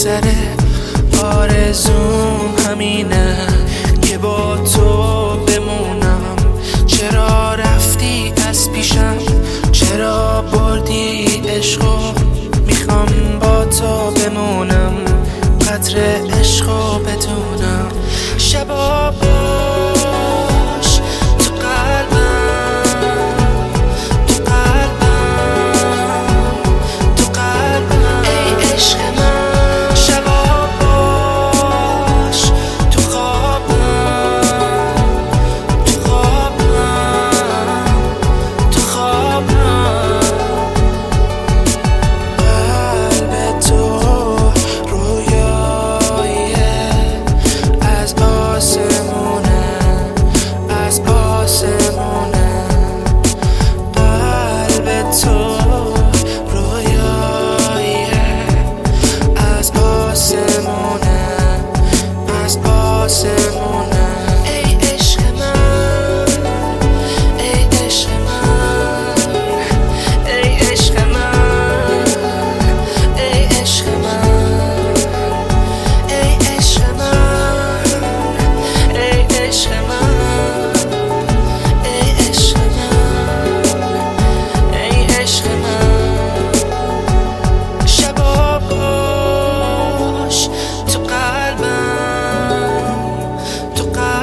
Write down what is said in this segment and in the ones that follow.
بگذره. آرزوم همینه که با تو بمونم. چرا رفتی از پیشم؟ چرا بردی عشقو؟ میخوام با تو بمونم، قدر عشقو بدونم. شبا باش تو قلبم، تو قلبم، تو قلبم ای عشق من. شبا باش تو خوابم، تو خوابم، تو خوابم. قلب تو رویاییه از آسمونه، از آسمونه. قلب تو رویاییه از آسمونه، از آسمونه. ای عشق من، ای عشق من، ای عشق من، ای عشق من، ای عشق من، ای عشق من، ای عشق من، ای عشق من. شبا باش تو قلبم، تو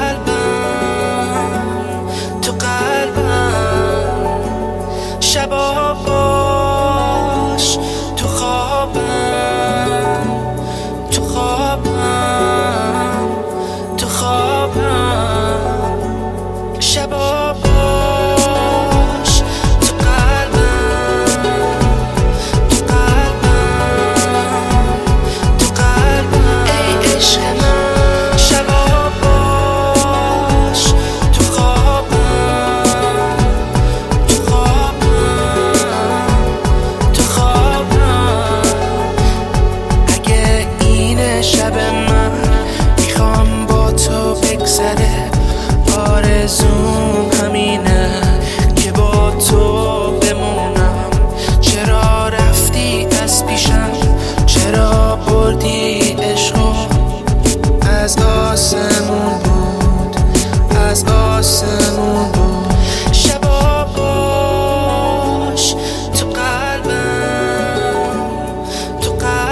قلبم، تو قلبم. شبا باش تو خوابم، تو خوابم، تو خوابم. شبا باش تو قلبم، تو قلبم، تو قلبم ای عشق من. شبا باش تو خوابم، تو خوابم، تو خوابم. اگه اینه شب من، میخوام با تو بگذره. آرزوم همینه که با تو بمونم. چرا رفتی از پیشم؟ چرا بردی عشقو؟ از آسمون بود، از آسمون بود. شبا باش تو قلبم، تو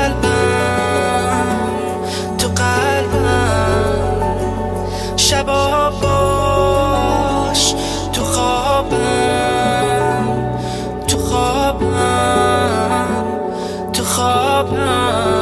قلبم، تو قلبم. شبا باش تو خوابم، تو خوابم، تو خوابم.